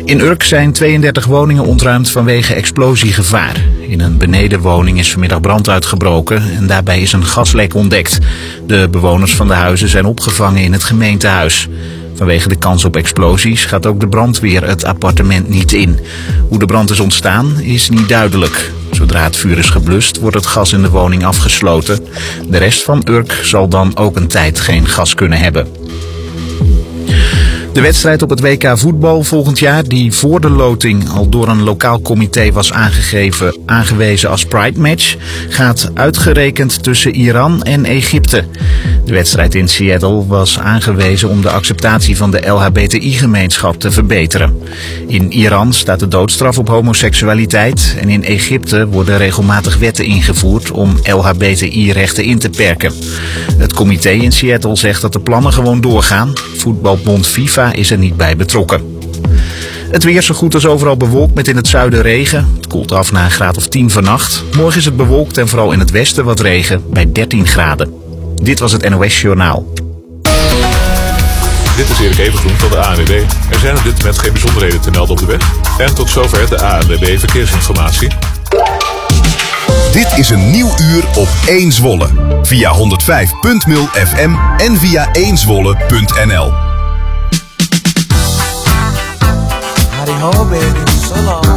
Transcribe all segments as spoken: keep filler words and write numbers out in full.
In Urk zijn tweeëndertig woningen ontruimd vanwege explosiegevaar. In een benedenwoning is vanmiddag brand uitgebroken en daarbij is een gaslek ontdekt. De bewoners van de huizen zijn opgevangen in het gemeentehuis. Vanwege de kans op explosies gaat ook de brandweer het appartement niet in. Hoe de brand is ontstaan is niet duidelijk. Zodra het vuur is geblust wordt het gas in de woning afgesloten. De rest van Urk zal dan ook een tijd geen gas kunnen hebben. De wedstrijd op het W K voetbal volgend jaar, die voor de loting al door een lokaal comité was aangegeven, aangewezen als Pride Match, gaat uitgerekend tussen Iran en Egypte. De wedstrijd in Seattle was aangewezen om de acceptatie van de L H B T I-gemeenschap te verbeteren. In Iran staat de doodstraf op homoseksualiteit en in Egypte worden regelmatig wetten ingevoerd om L H B T I-rechten in te perken. Het comité in Seattle zegt dat de plannen gewoon doorgaan. Voetbalbond FIFA is er niet bij betrokken. Het weer zo goed als overal bewolkt met in het zuiden regen. Het koelt af naar een graad of tien vannacht. Morgen is het bewolkt en vooral in het westen wat regen bij dertien graden. Dit was het N O S Journaal. Dit is Erik Evengroen van de A N W B. Er zijn op dit moment geen bijzonderheden te melden op de weg. En tot zover de A N W B verkeersinformatie. Dit is een nieuw uur op één Zwolle. Via honderdvijf punt nul F M en via één zwolle punt n l. Howdy ho, baby, so long.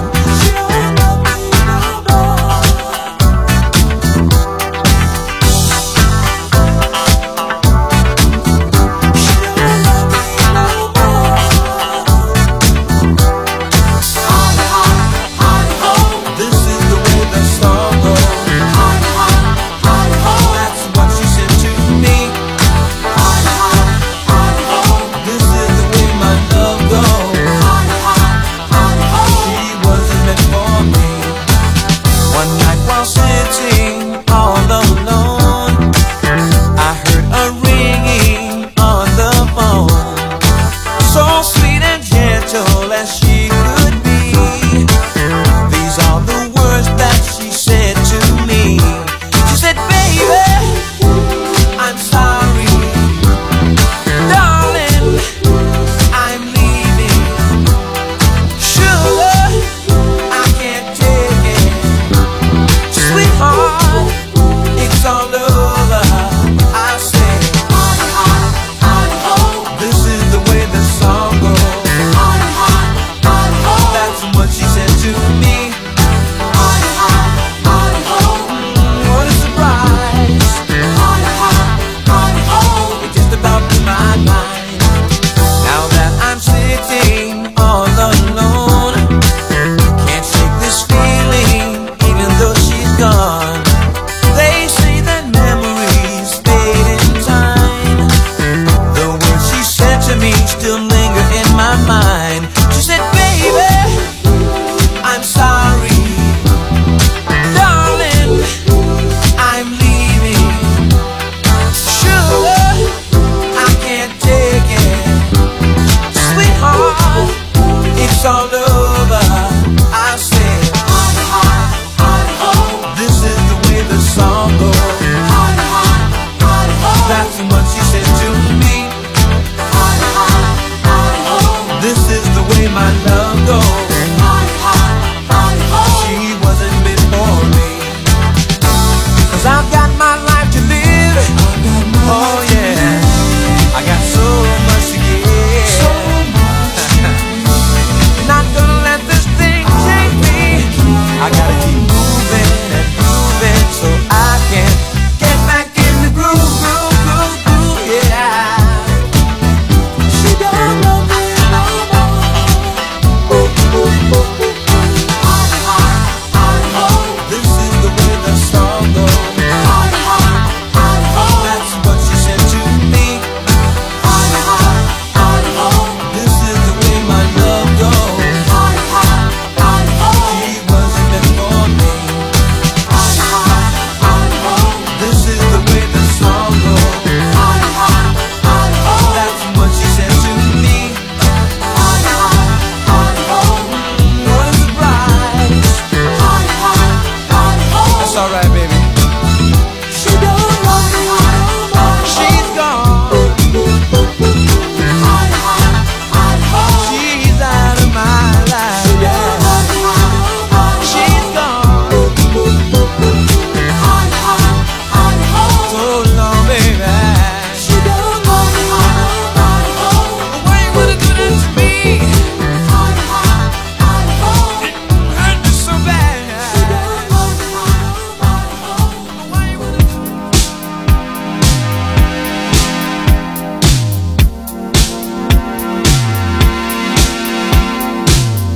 Ooh, ooh.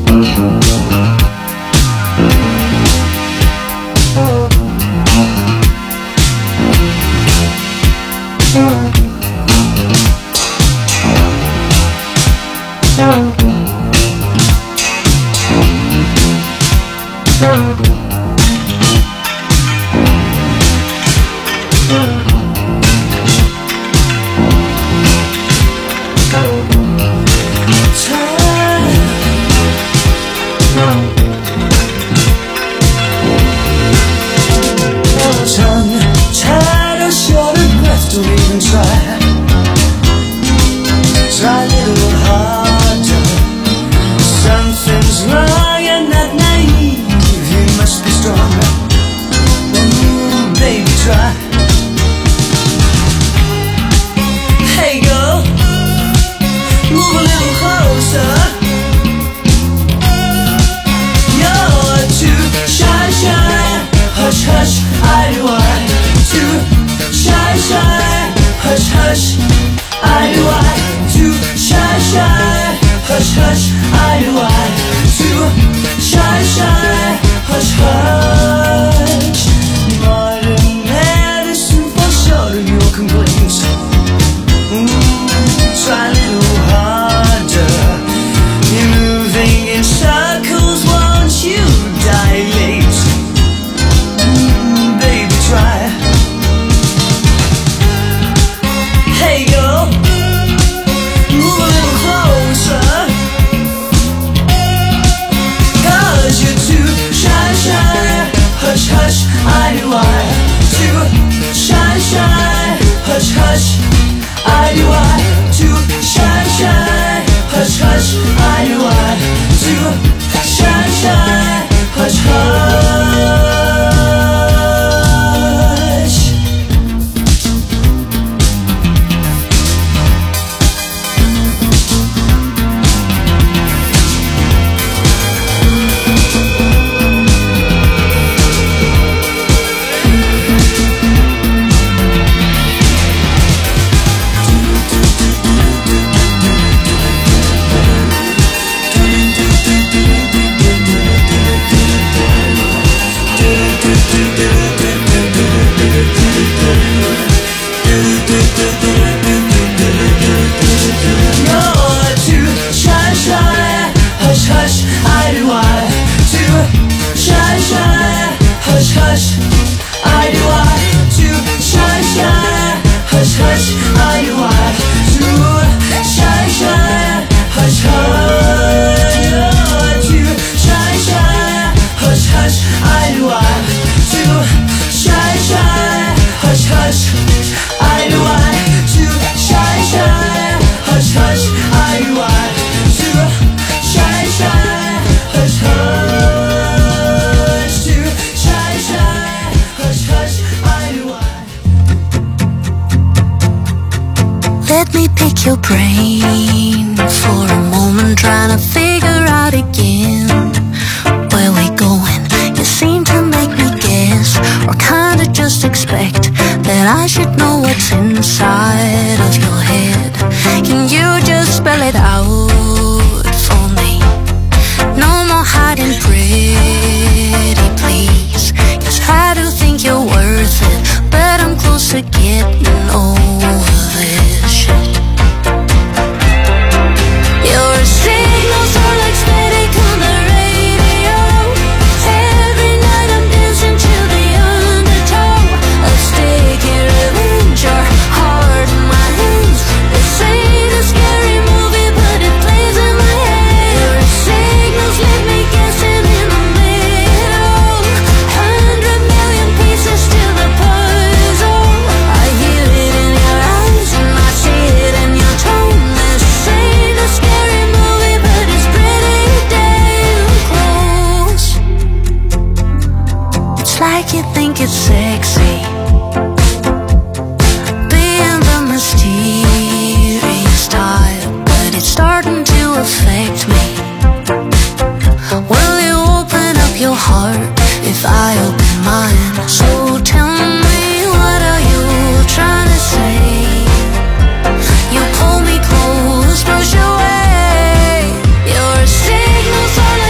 Push away. Your signals are like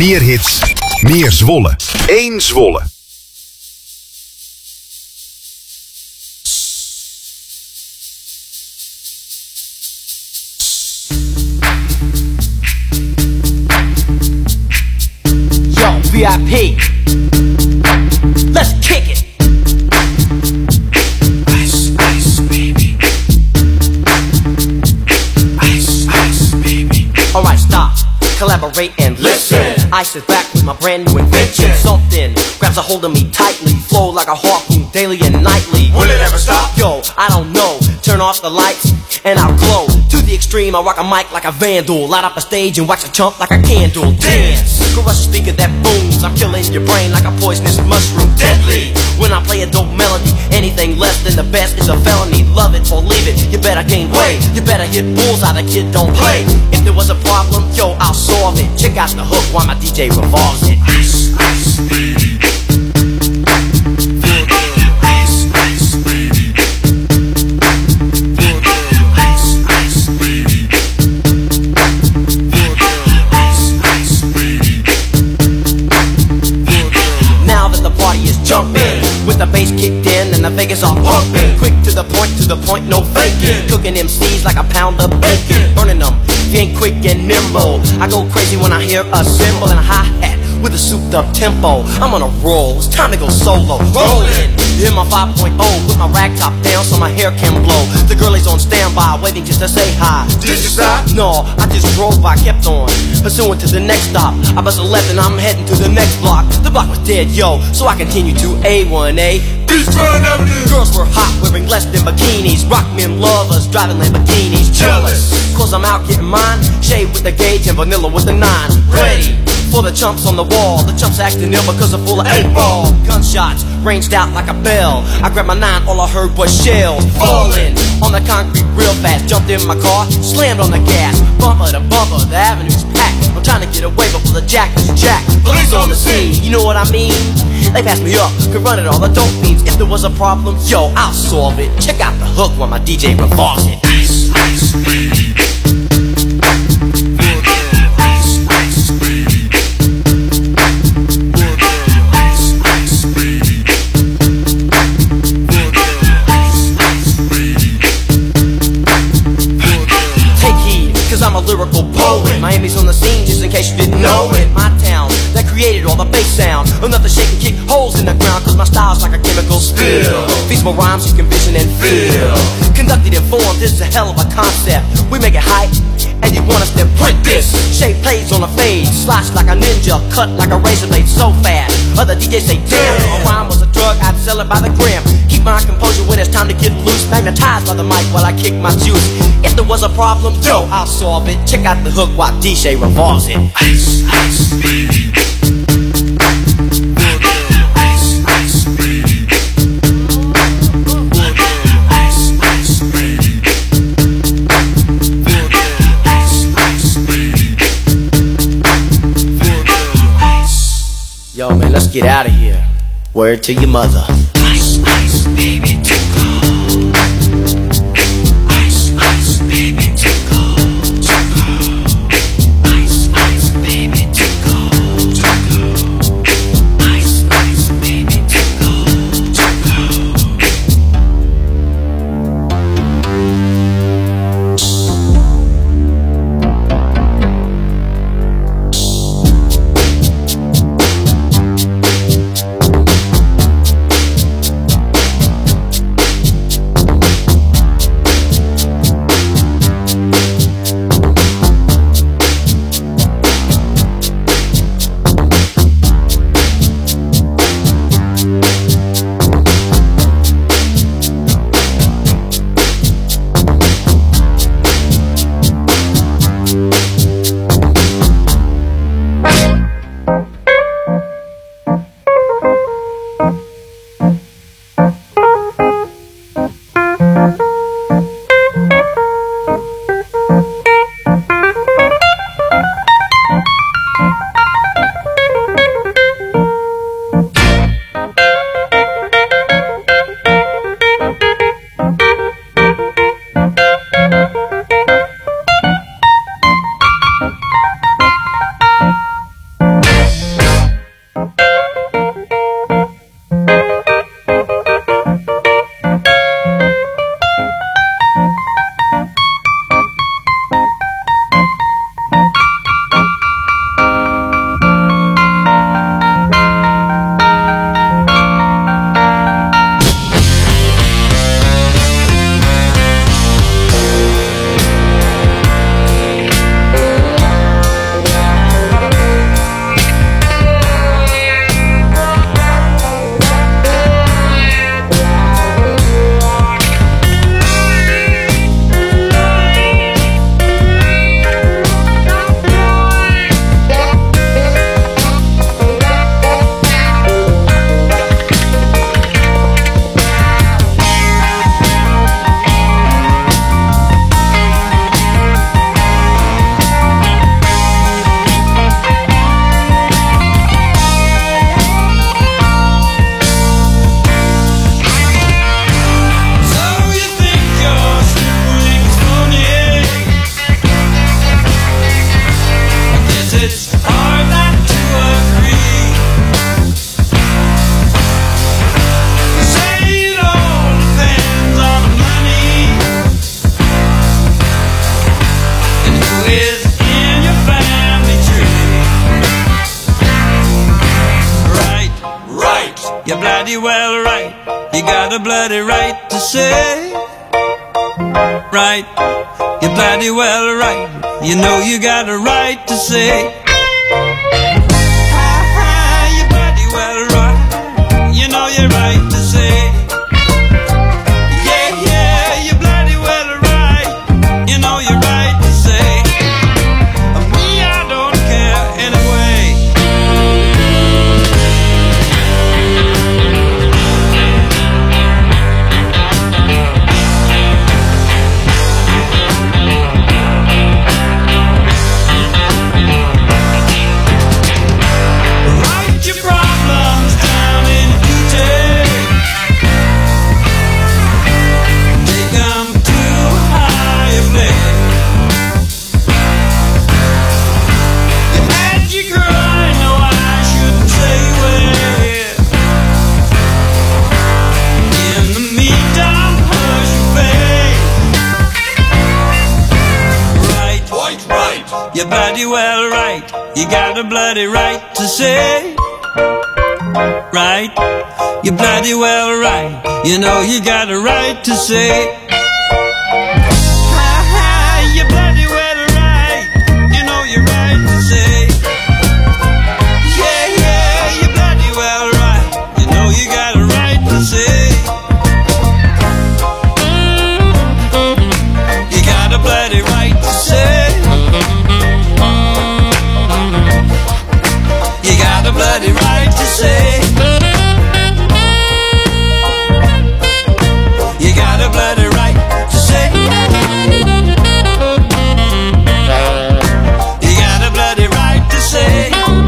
Meer hits, meer Zwolle. Eén Zwolle. Yo, V I P. Let's kick it. Ice, ice, baby. Ice, ice, baby. Alright, stop. Collaborate and listen. Ice is back with my brand new invention. Something grabs a hold of me tightly, flow like a harpoon daily and nightly. Will it ever stop? Yo, I don't know. Turn off the lights and I'll glow. To the extreme, I rock a mic like a vandal. Light up a stage and wax a chump like a candle. Dance, crush a speaker that booms. I'm killing your brain like a poisonous mushroom. Deadly, when I play a dope melody. Anything less than the best is a felony. Love it or leave it, you better gain weight. You better hit bullseye, the kid don't play. If there was a problem, yo, I'll solve it. Check out the hook while my D J revolves it. Ice, ice, baby. Jumping with the bass kicked in and the Vegas all pumping. Quick to the point, to the point, no faking. Cooking M Cs like a pound of bacon. Burning them, if you ain't quick and nimble. I go crazy when I hear a cymbal and a hi-hat with a souped up tempo. I'm on a roll, it's time to go solo. Rolling, hear my five point oh, put my rag top down so my hair can blow. The girl is on standby, waiting just to say hi. Did you stop? No, I just drove by, kept on pursuing to the next stop. I bust a left and I'm heading to the next block. The block was dead, yo, so I continue to A one A. Girls were hot, wearing less than bikinis. Rock men lovers, driving Lamborghinis. Jealous, cause I'm out getting mine. Shade with the gauge and vanilla with the nine. Ready for the chumps on the wall. The chumps acting ill because they're full of eight ball. Gunshots ranged out like a bell. I grabbed my nine, all I heard was shells falling on the concrete real fast. Jumped in my car, slammed on the gas. Bumper to bumper, the avenue's packed. I'm trying to get away before the jack is jacked. Police on the scene, you know what I mean? They passed me up, could run it all the dope fiends. If there was a problem, yo, I'll solve it. Check out the hook while my D J revolves it. Ice, ice, baby. I'm a lyrical poet. Miami's on the scene, just in case you didn't know it. My town, that created all the bass sound. Enough to shake and kick holes in the ground, cause my style's like a chemical spill. Feasible rhymes you can vision and feel. Conducted and formed, this is a hell of a concept. We make it hype, and you want us to print this. Shape plays on a fade, slice like a ninja, cut like a razor blade so fast. Other D Js say, damn, a rhyme was a drug, I'd sell it by the gram. Keep my composure when it's time to get loose. Magnetized by the mic while I kick my juice. If there was a problem, yo, I'll solve it. Check out the hook while D J revolves it. Ice, ice, baby. Ice, ice, baby. Ice, ice, baby. Ice, ice, baby. Yo, man, let's get out of here. Word to your mother. Ice, ice, baby, to go. Ice, ice, baby, to go. To go. Ice, ice, baby, to go. To go. Ice, ice, baby, to go. To got a bloody right to say, right, you're bloody well right. You know you got a right to say, ah, you're bloody well right. You know you're right to say, yeah, yeah, you're bloody well right. You know you're right to say, me, I don't care anyway. Write your problems down in detail. Take them too high a place. You had your girl, I know I shouldn't say where. In the meantime, hush your face. Right, right, right. You're bloody well right. You got a bloody right to say, right. You're bloody well right. You know you got a right to say, ah, you're bloody well right. You know you're right to say, yeah, yeah, you're bloody well right. You know you got a right to say, you got a bloody right to say, you got a bloody right to say, you got a bloody right to say, you got a bloody right to say,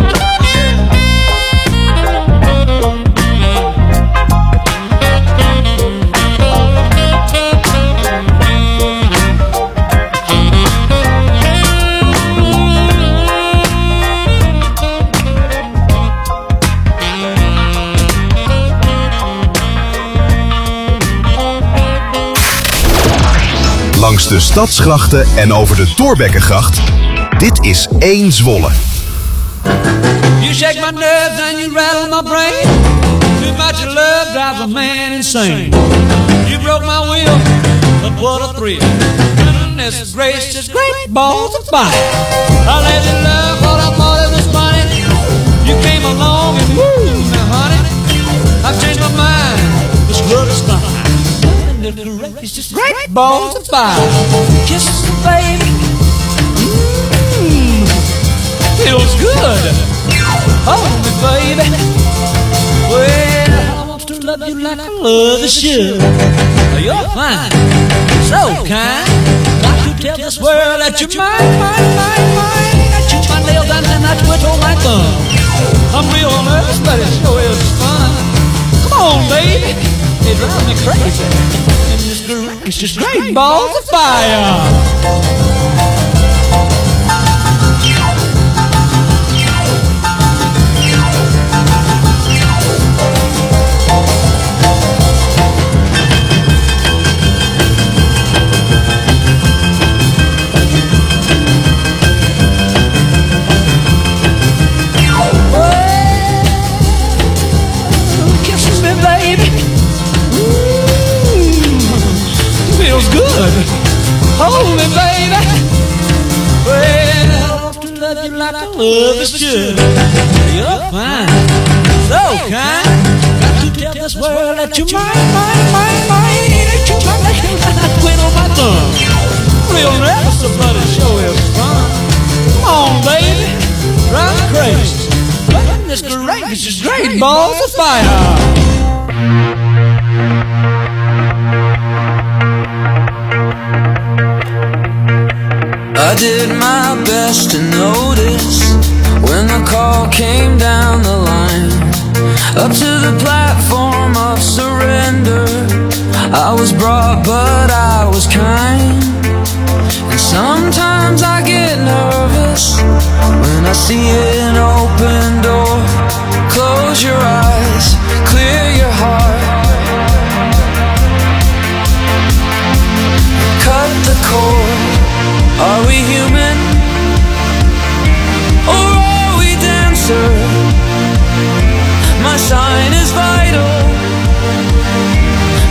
Langs de stadsgrachten en over de Thorbeckengracht. Dit is één Zwolle. you shake my nerves and you rattle my brain. Too much love drives a man insane. You broke my will, but what a thrill. Goodness gracious, great balls of fire. I let you love what I thought it was funny. You came along and woo, now honey, I've changed my mind. This love is fine. It's just great balls of fire. Kisses me, baby. Mmm, feels good. Hold me, baby. Well, I want to love you like I love you should. You're fine, so kind. Got to tell this world that you're mine, mine, mine, mine. I chew my nails and then I twiddle my thumb. I'm real nervous, but it sure is fun. Come on, baby. It drives me crazy. It's just great balls of fire. Kisses me, baby. Feels good. Hold me, baby. Well, I want to love you like I love you should. You're fine, so kind. Got to tell this world that you're mine, mine, mine, mine. That you're my lady, and I quit on my thumb. Real nervous, the bloody show is fun. Come on, baby, drive me crazy. Goodness gracious, just great balls of fire. I did my best to notice when the call came down the line. Up to the platform of surrender, I was brought but I was kind. And sometimes I get nervous when I see an open door. Close your eyes, clear your heart. Cut the cord. Are we human? Or are we dancer? My sign is vital.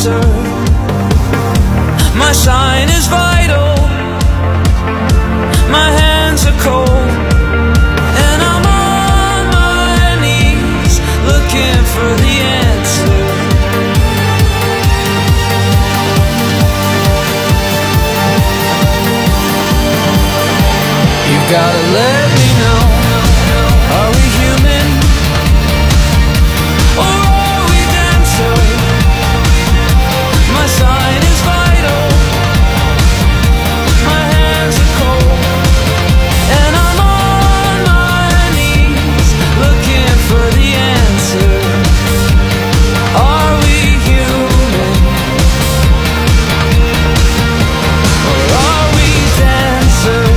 dancer. My sign is vital. My hands are cold, and I'm on my knees looking for the answer. You've gotta let me know, are we human or are we dancer? My sign is vital. My hands are cold, and I'm on my knees looking for the answer. Are we human or are we dancer?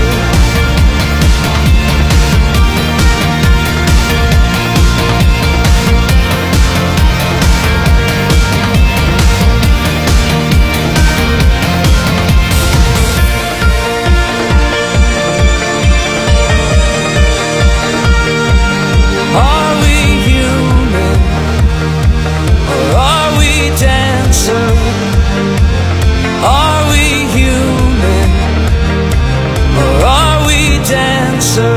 Are we human or are we dancer? Are we human or are we dancer?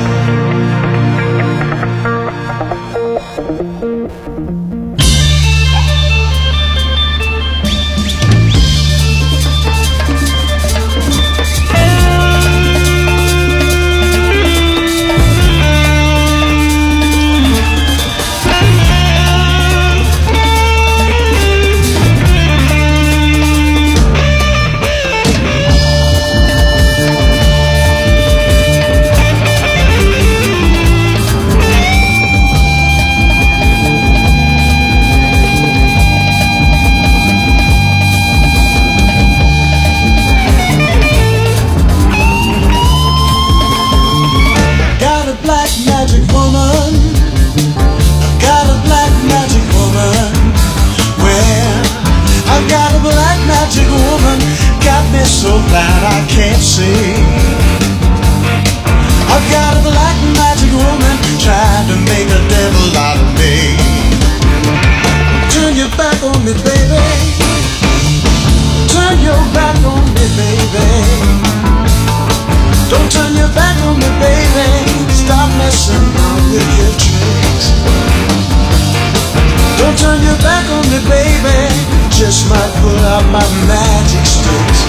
Got a black magic woman. I've got a black magic woman. Well, I've got a black magic woman. Got me so blind I can't see. I've got a black magic woman trying to make a devil out of me. Turn your back on me, baby. Turn your back on me, baby. Don't turn your back on me, baby. Stop messing around with your tricks. Don't turn your back on me, baby. Just might pull out my magic sticks.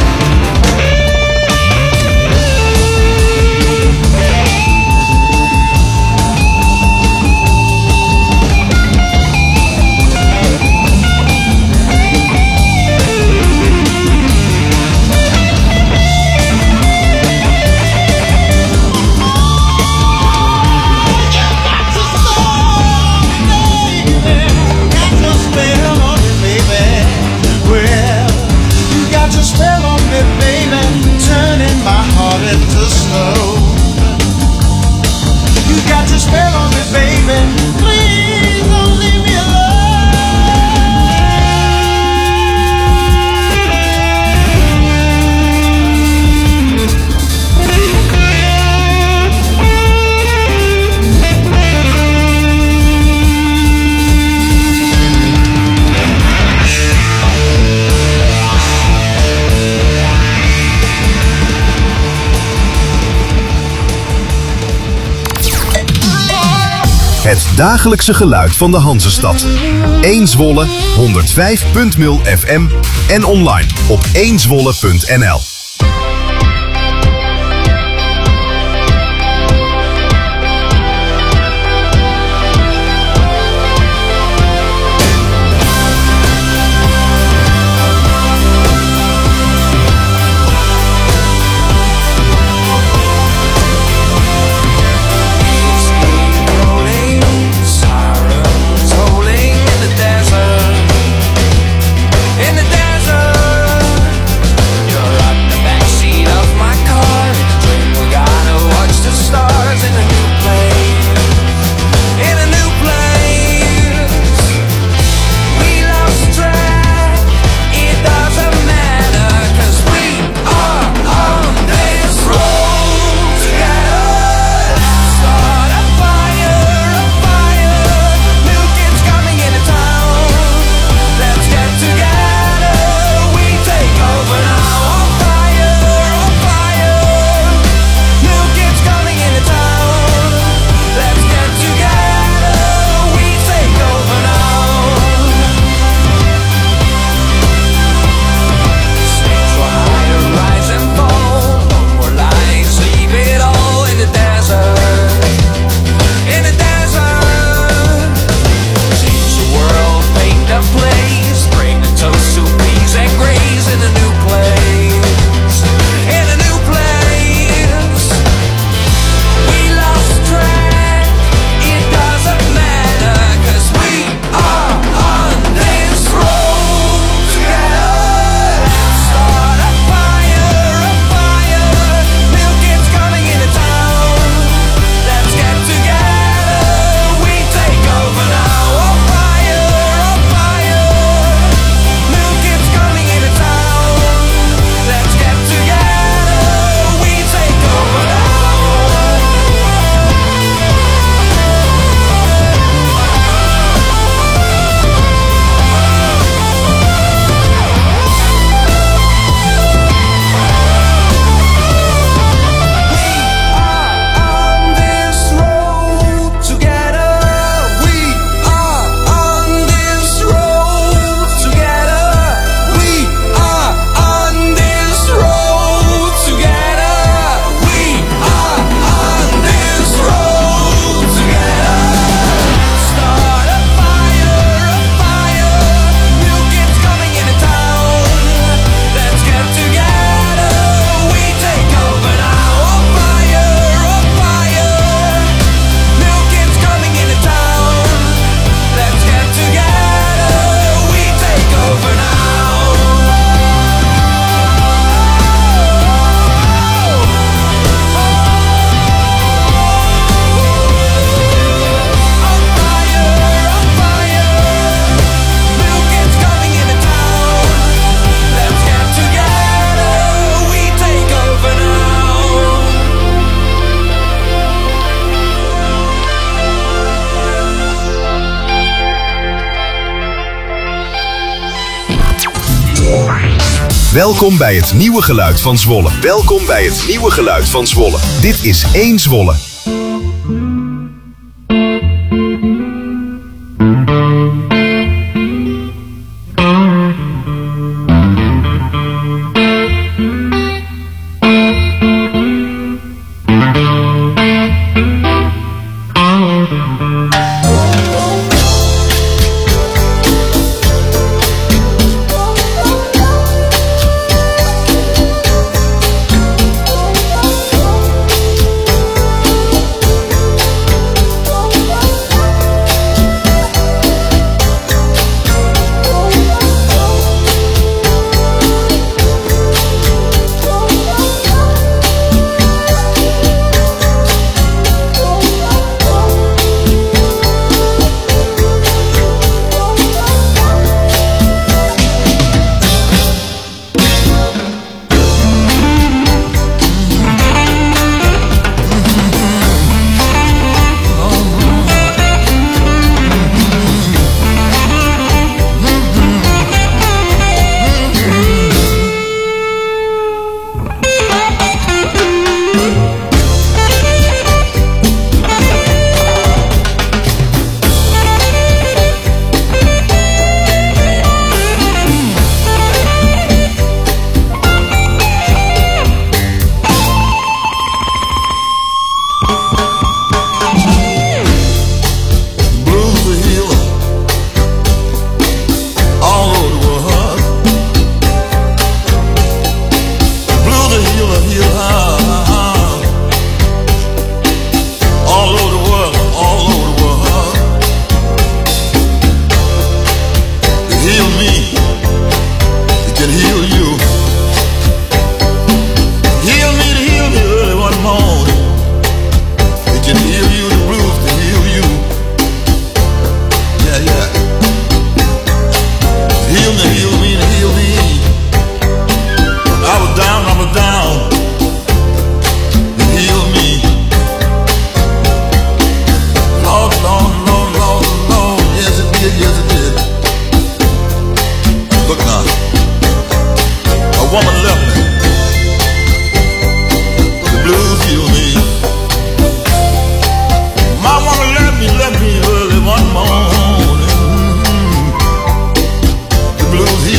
Spell on me, baby, turning my heart into snow. You got your spell on me, baby. Please don't leave me Het dagelijkse geluid van de Hanzestad. één Zwolle, honderdvijf punt nul F M en online op één zwolle punt n l. In the desert, you're up Welkom bij het nieuwe geluid van Zwolle. Welkom bij het nieuwe geluid van Zwolle. Dit is één Zwolle. Blues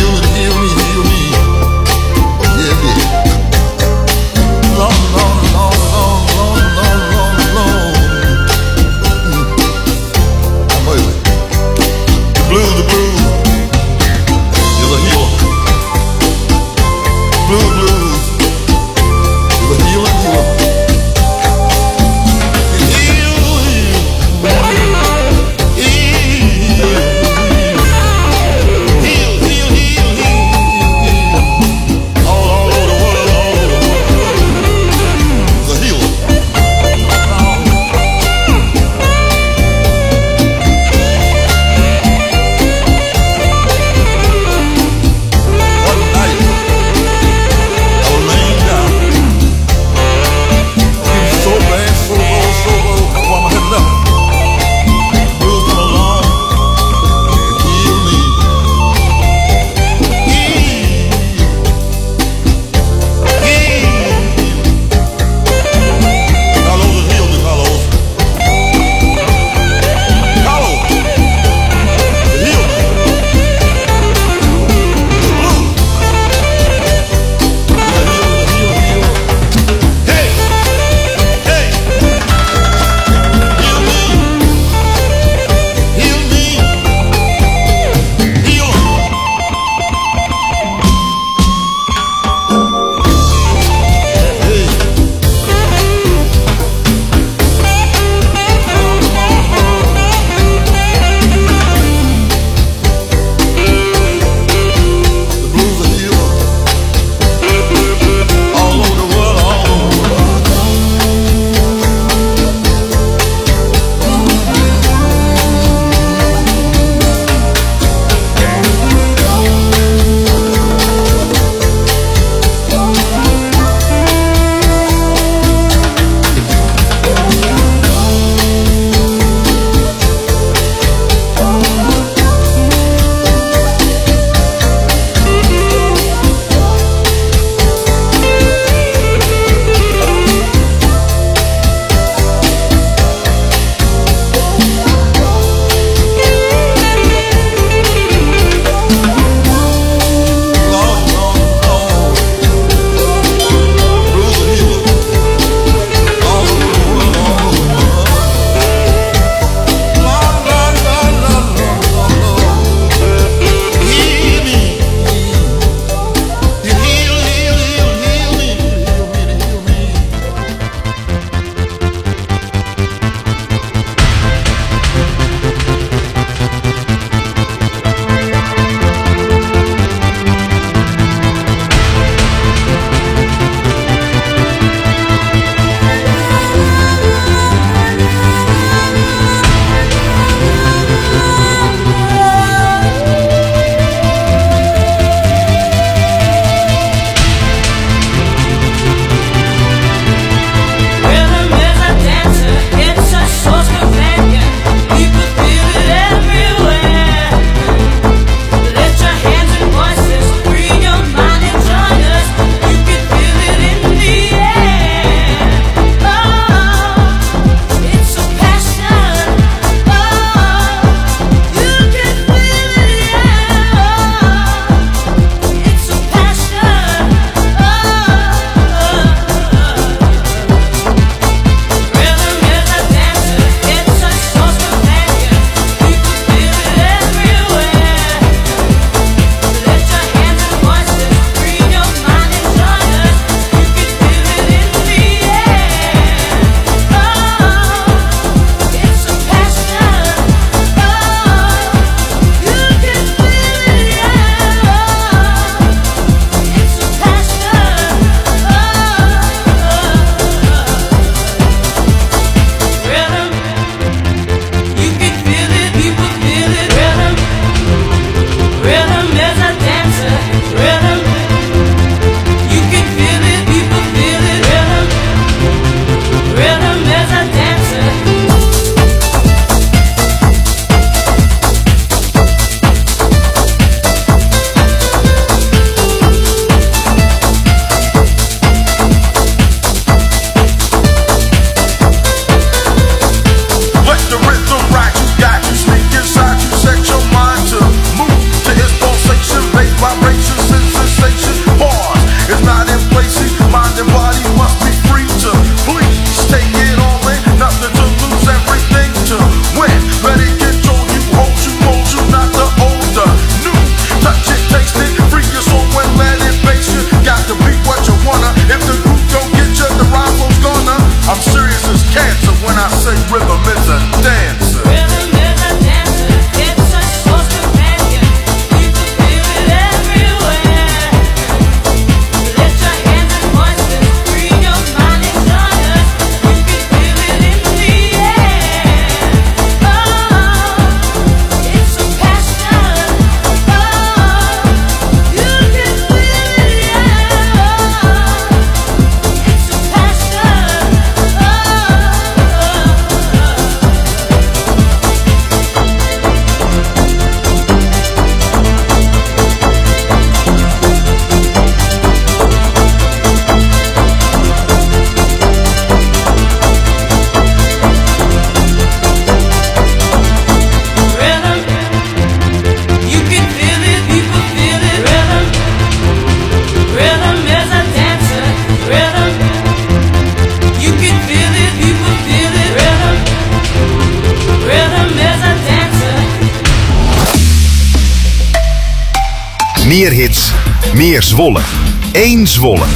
Meer hits, meer Zwolle. Eén Zwolle.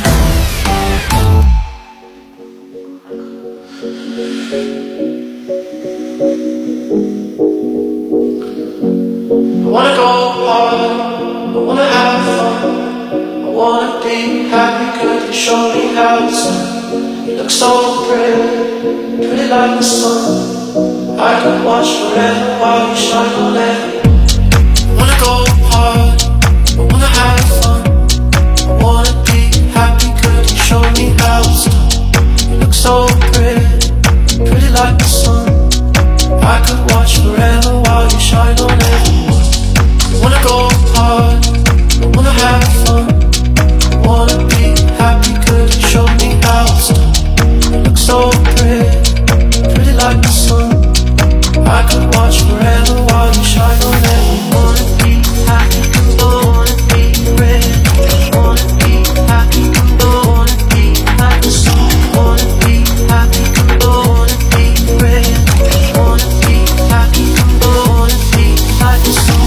I wanna go hard, I wanna have fun, I wanna be happy, could you show me how it's done? You look so pretty, pretty like the sun. I could watch forever while you shine on everyone. I wanna go hard, I wanna have fun, I wanna be happy, could you show me how it's done? You look so pretty, pretty like the sun. I could watch forever while you shine on everyone. I wanna go hard, I wanna have fun, I wanna be happy, could you show me how it's done? You look so pretty, pretty like the sun. I could watch forever while you shine on everyone. Wanna be happy, oh, wanna be ready. Wanna be happy, oh, wanna be like the sun. Wanna be happy, oh, wanna be ready. Wanna be happy, oh, wanna be like the sun.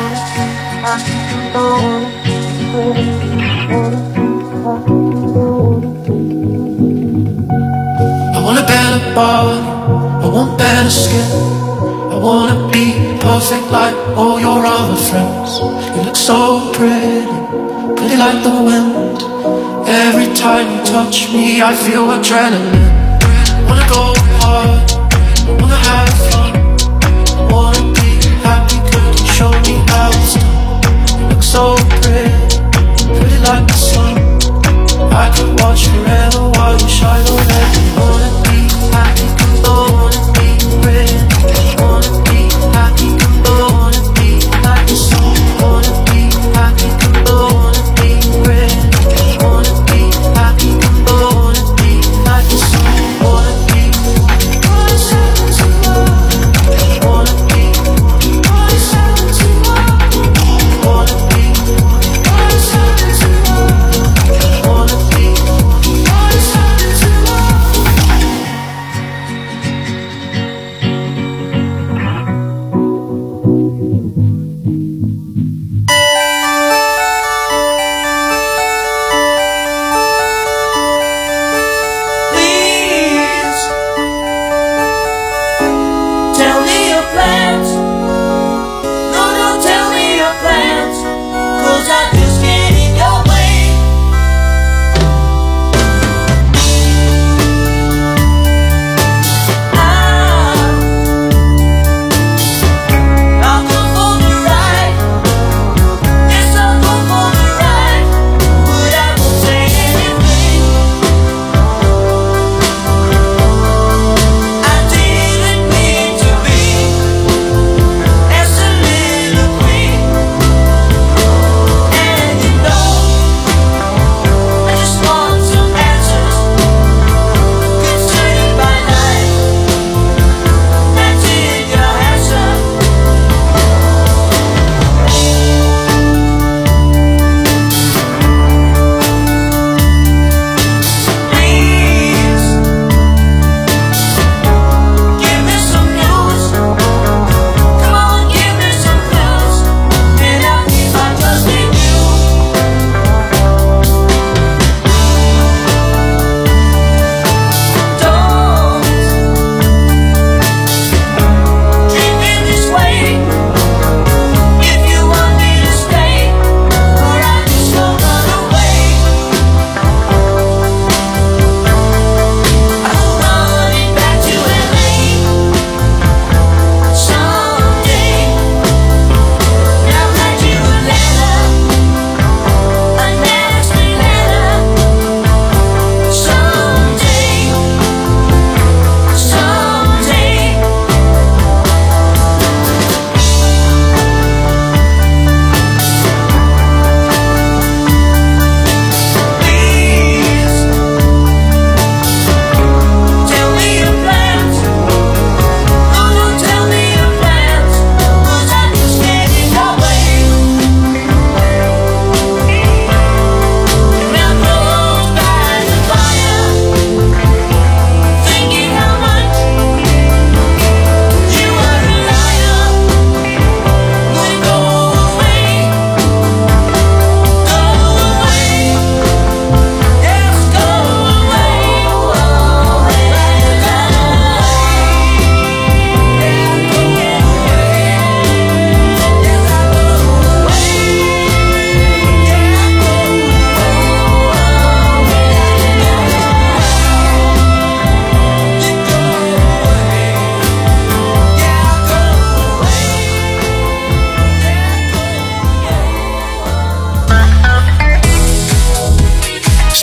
I want a better body, I want better skin. I wanna be perfect like all your other friends. You look so pretty, pretty like the wind. Every time you touch me, I feel adrenaline. I wanna go hard, I wanna have fun, I wanna be happy, could you show me how it's done? You look so pretty, pretty like the sun. I could watch forever while you shine on everyone. Wanna be happy, oh, wanna be ready. Wanna be happy, oh, wanna be like the sun. Wanna be happy, oh, wanna be ready. Wanna be happy, oh, wanna be like the sun. Wanna be, wanna be, wanna be, wanna be. Wanna be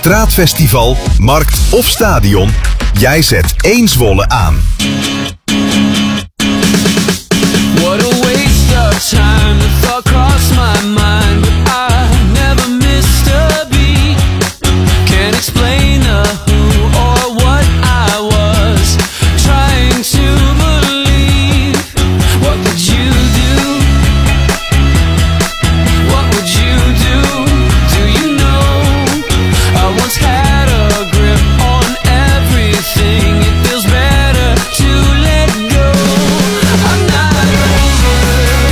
straatfestival, markt of stadion, jij zet één Zwolle aan. What a waste of time, the thought crossed my mind, but I never missed a beat. Can't explain the who or what I was trying to believe. What would you do? What would you do? Do you know? I once had a grip on everything. It feels better to let go. I'm not over.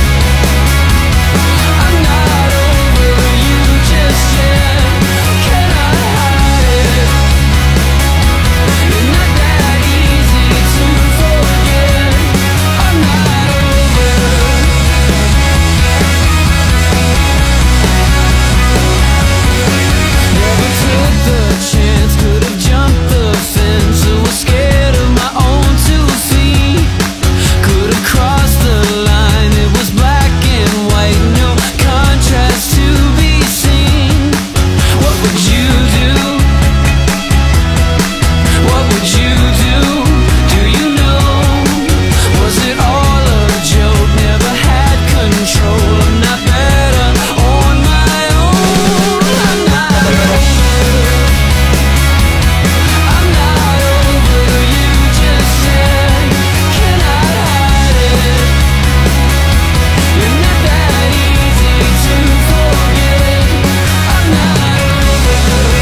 I'm not over you just yet. Can I hide it? You're not that easy to forget. I'm not over. Never took the chance, could have jumped the fence. I was scared of my own two feet. Could have crossed the line, it was black and white, no contrast to be seen. What would you do? What would you do? Do you know? Was it all a joke? Never had control. I'm not better on my own. I'm not over. I'm not over you just yet. Can I hide it? You're not that easy to forget. I'm not over.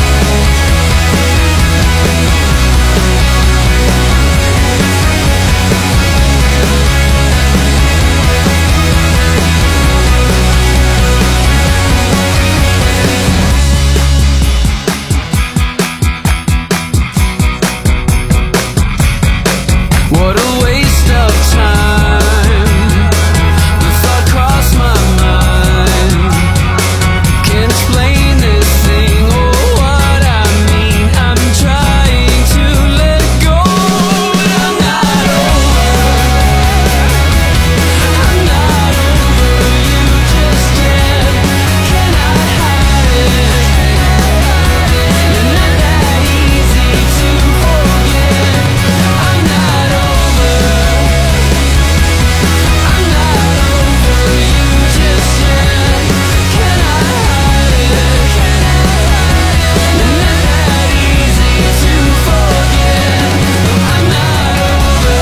What a waste of time. The thought crossed my mind. Can't explain this thing or what I mean. I'm trying to let go, but I'm not over. I'm not over you just yet. Can I hide it? You're not that easy to forget. I'm not over. I'm not over you just yet. Can I hide it? You're not that easy to forget. I'm not over.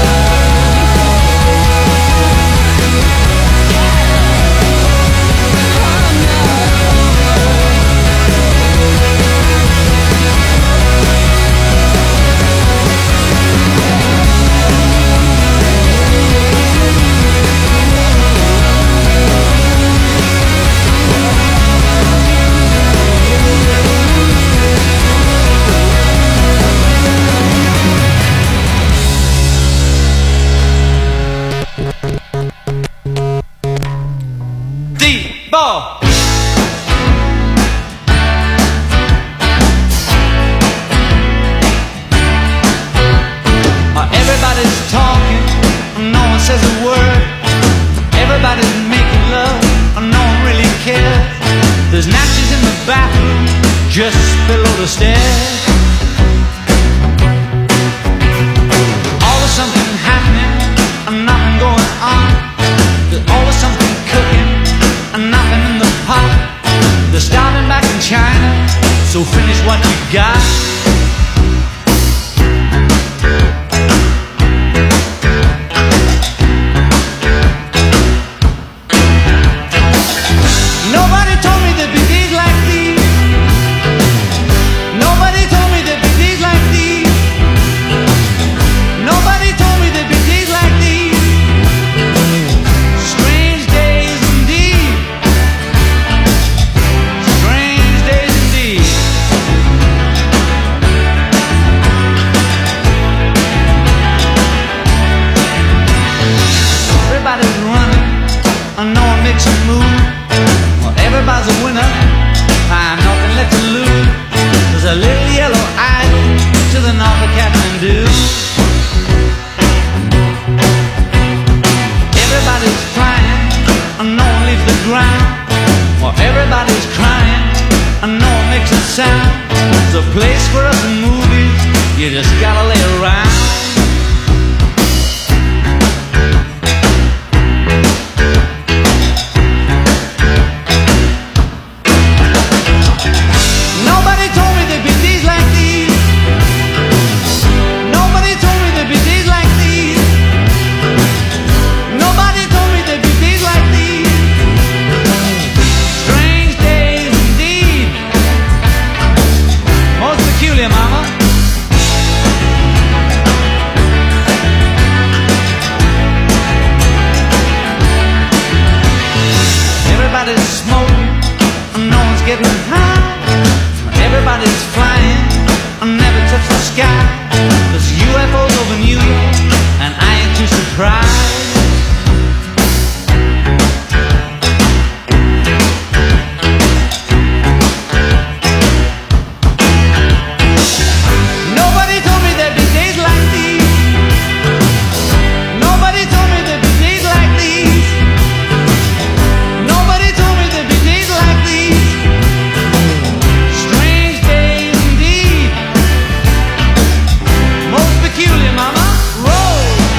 Deep ball. Uh, Everybody's talking, no one says a word. Everybody's making love, no one really cares. There's matches in the bathroom, just below the stairs. Always something happening, and nothing going on. There's always something cooking, and nothing in the pot. They're starting back in China, so finish what you got. Nobody told me there'd be days like these. Nobody told me there'd be days like these. Nobody told me there'd be days like these. Strange days indeed. Strange days indeed. Everybody's running, and no one makes a move. Well, everybody's a winner, I'm nothing left to lose. There's a little yellow idol to the north of Kathmandu. Everybody's crying, and no one leaves the ground. Well, everybody's crying, I know it makes it sound. It's a place for us in movies. You just gotta lay around. Nobody told me there'd be days like these. Nobody told me there'd be days like these. Nobody told me there'd be days like these. Strange days indeed. Most peculiar, mama. Everybody's smoking, and no one's getting high. Everybody's flying, and never touch the sky. There's U F Os over New York, and I ain't too surprised. Nobody told me there'd be days like these. Nobody told me there'd be days like these. Nobody told me there'd be days like these. Strange days indeed. Most peculiar, mama. Roll.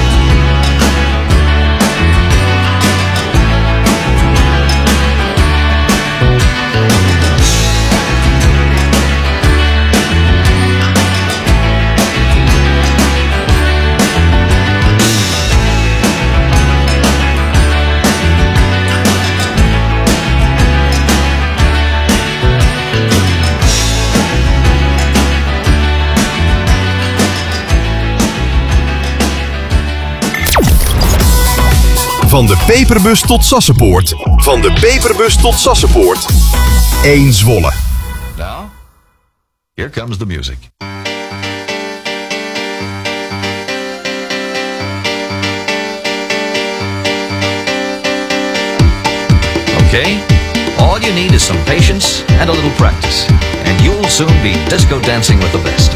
Van de Peperbus tot Sassenpoort. Van de Peperbus tot Sassenpoort. Eén Zwolle. Now, here comes the music. Okay, all you need is some patience and a little practice, and you'll soon be disco dancing with the best.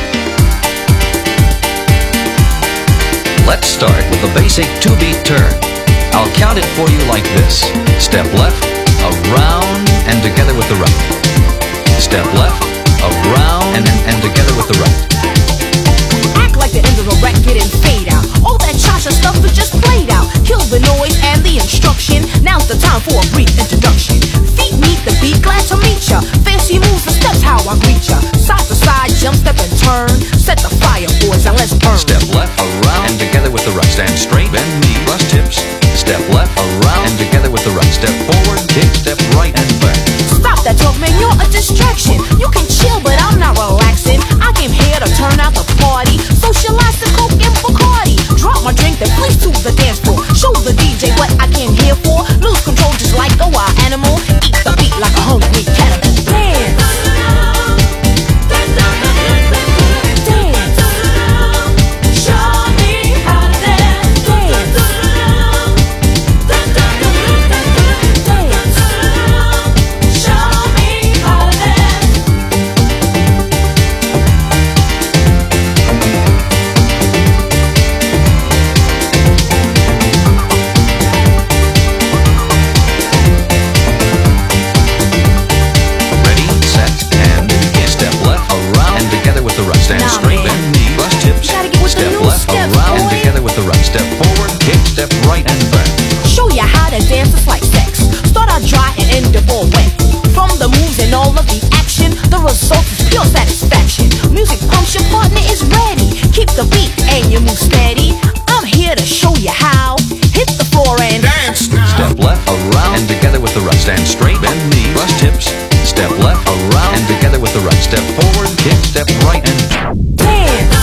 Let's start with the basic two-beat turn. I'll count it for you like this. Step left, around, and together with the right. Step left, around, and, and, and together with the right. Act like the end of a record and fade out. All that cha-cha stuff was just played out. Kill the noise and the instruction. Now's the time for a brief introduction. Feet meet the beat, glad to meet ya. Fancy moves and steps, how I greet ya. Side to side, jump, step, and turn. Set the fire, boys, and let's burn. Step left, around, and together with the right. Stand straight, bend knee, cross hips. Step left, around, and together with the right. Step forward, kick, step right, and back. Stop that talk, man, you're a distraction. You can chill, but I'm not relaxing. I came here to turn out the party. Socialize the coke and Bacardi. Drop my drink, then please to the dance floor. Show the D J what I came here for. Lose control just like a wild animal. Eat the beat like a hungry cannibal. Dance. Stand straight, bend knee, cross hips. Step left, around, and together with the right. Step forward, kick, step right, and back. Show you how to dance just like sex. Start out dry and end up all wet. From the moves and all of the action, the result is pure satisfaction. Music pumps, your partner is ready. Keep the beat and you move steady. I'm here to show you how. Hit the floor and dance now. Step left, around, and together with the right. Stand straight, bend knee, cross hips. Step left, around, and together with the right. Step forward, kick, step right, and dance.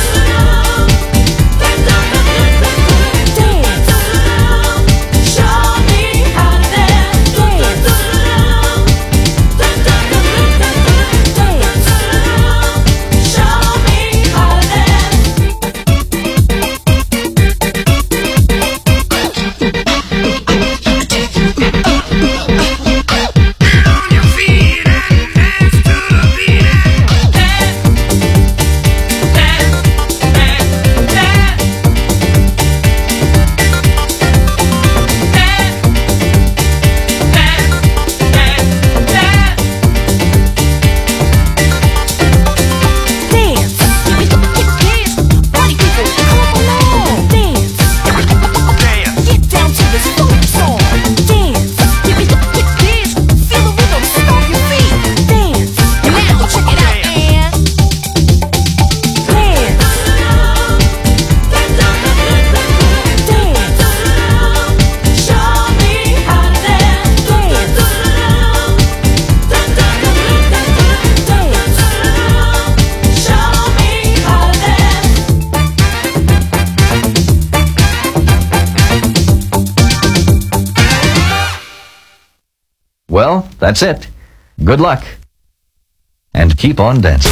Well, that's it. Good luck. And keep on dancing.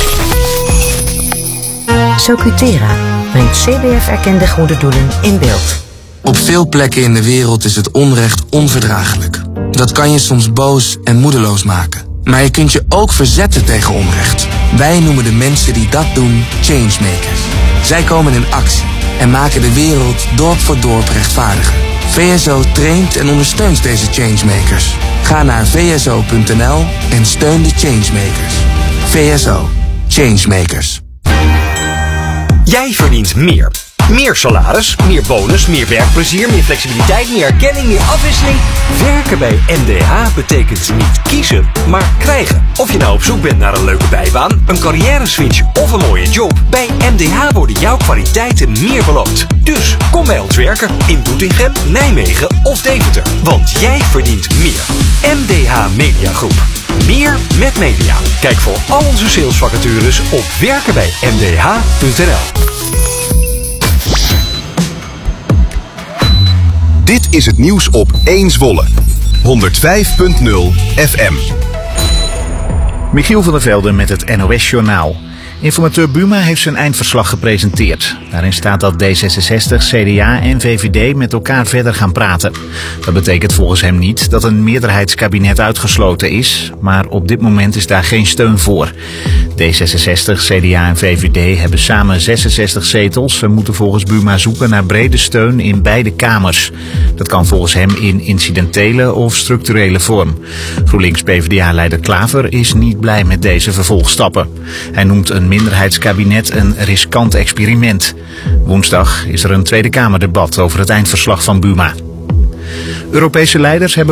Socutera brengt C B F-erkende goede doelen in beeld. Op veel plekken in de wereld is het onrecht onverdraaglijk. Dat kan je soms boos en moedeloos maken. Maar je kunt je ook verzetten tegen onrecht. Wij noemen de mensen die dat doen changemakers. Zij komen in actie en maken de wereld dorp voor dorp rechtvaardiger. V S O traint en ondersteunt deze changemakers. Ga naar v s o punt n l en steun de changemakers. V S O. Changemakers. Jij verdient meer. Meer salaris, meer bonus, meer werkplezier, meer flexibiliteit, meer erkenning, meer afwisseling. Werken bij M D H betekent niet kiezen, maar krijgen. Of je nou op zoek bent naar een leuke bijbaan, een carrière-switch of een mooie job. Bij M D H worden jouw kwaliteiten meer beloond. Dus kom bij ons werken in Doetinchem, Nijmegen of Deventer. Want jij verdient meer. M D H Media Groep. Meer met media. Kijk voor al onze salesvacatures op werken bij m d h punt n l. Dit is het nieuws op één Zwolle. honderdvijf punt nul F M. Michiel van der Velde met het N O S-journaal. Informateur Buma heeft zijn eindverslag gepresenteerd. Daarin staat dat D zesenzestig, C D A en V V D met elkaar verder gaan praten. Dat betekent volgens hem niet dat een meerderheidskabinet uitgesloten is, maar op dit moment is daar geen steun voor. D zesenzestig, C D A en V V D hebben samen zesenzestig zetels en moeten volgens Buma zoeken naar brede steun in beide kamers. Dat kan volgens hem in incidentele of structurele vorm. GroenLinks P v d A-leider Klaver is niet blij met deze vervolgstappen. Hij noemt een minderheidskabinet een riskant experiment. Woensdag is er een Tweede Kamerdebat over het eindverslag van Buma. Europese leiders hebben